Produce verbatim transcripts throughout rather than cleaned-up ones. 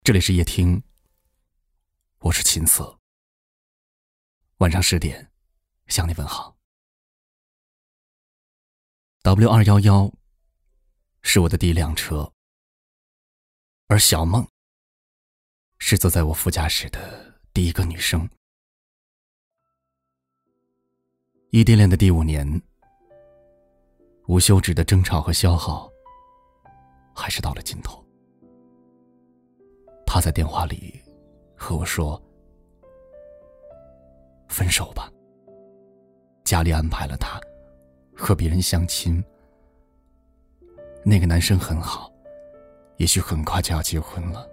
这里是夜听，我是秦色。晚上十点向你问好。 W 二一一 是我的第一辆车，而小梦是坐在我副驾驶的第一个女生。异地恋的第五年，无休止的争吵和消耗还是到了尽头。他在电话里和我说，分手吧，家里安排了他和别人相亲，那个男生很好，也许很快就要结婚了。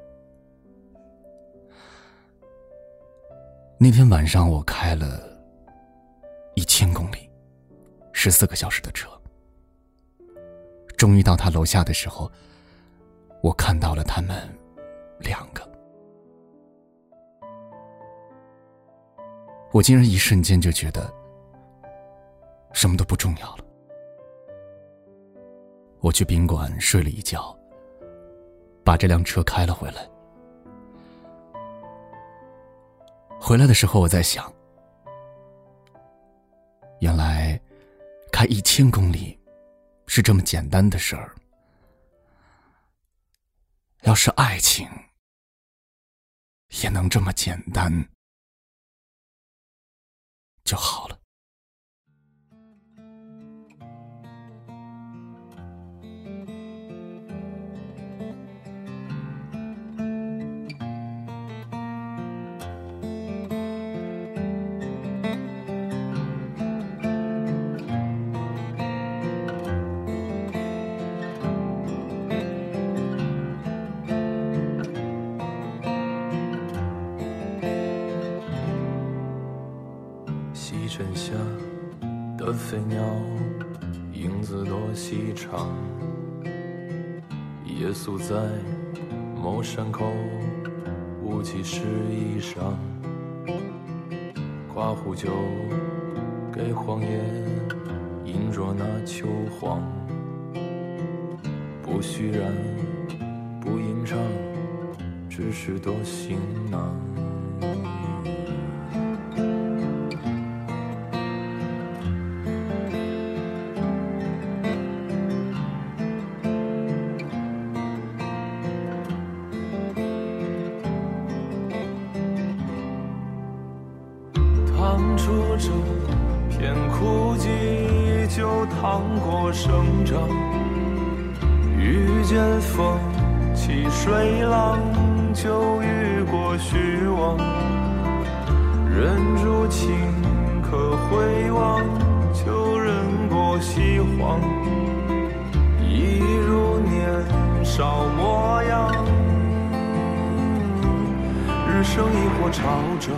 那天晚上我开了一千公里，十四个小时的车，终于到他楼下的时候，我看到了他们两个。我竟然一瞬间就觉得什么都不重要了。我去宾馆睡了一觉，把这辆车开了回来。回来的时候我在想，原来开一千公里是这么简单的事儿。要是爱情也能这么简单就好了。 西沉下的飞鸟，影子多细长，夜宿在某山口，雾气湿衣裳，夸壶酒给荒野，饮着那秋黄，不虚然不吟唱，只是多行囊。趟出这片枯寂，就趟过生长，遇见风起水浪，就遇过虚妄，忍住情可回望，就忍过西荒，一如年少模样，日升亦或潮涨，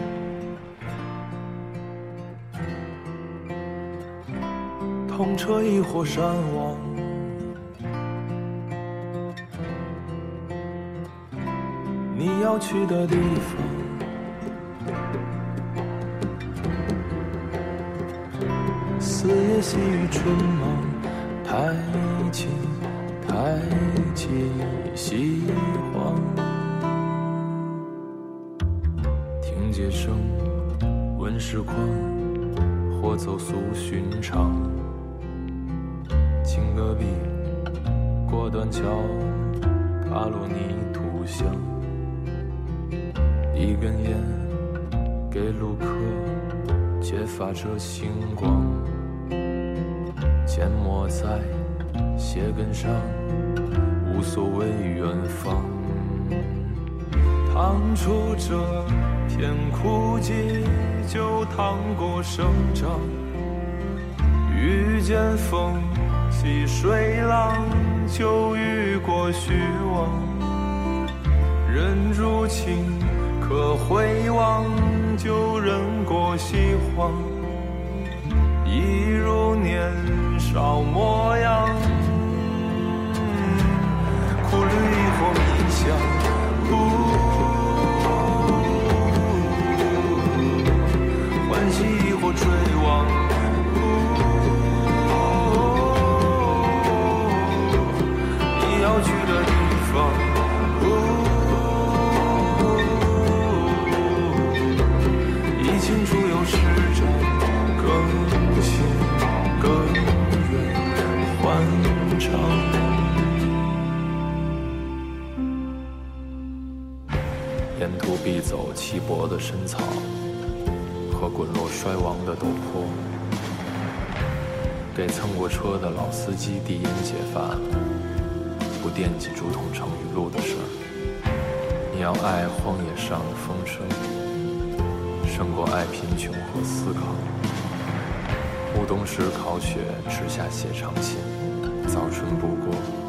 痛彻亦或山亡，你要去的地方，四野细雨春忙，抬起抬起西荒，听街声问实况，或走俗寻常，经戈壁过断桥，踏落泥土香，一根烟给路客揭发着星光，缄默在鞋跟上，无所谓远方，趟出这片枯寂，就趟过生长，遇见风起水浪，就遇过虚妄，忍住情可回望，就忍过西荒，一如年少模样，苦虑亦或迷香，欢喜亦或追望，你要去的地方， 沿途必走稀薄的深草和滚落衰亡的陡坡，给蹭过车的老司机递烟解乏，不惦记竹筒盛雨露的事儿。你要爱荒野上的风声，胜过爱贫穷和思考。暮冬时烤雪，池下写长信，早春不过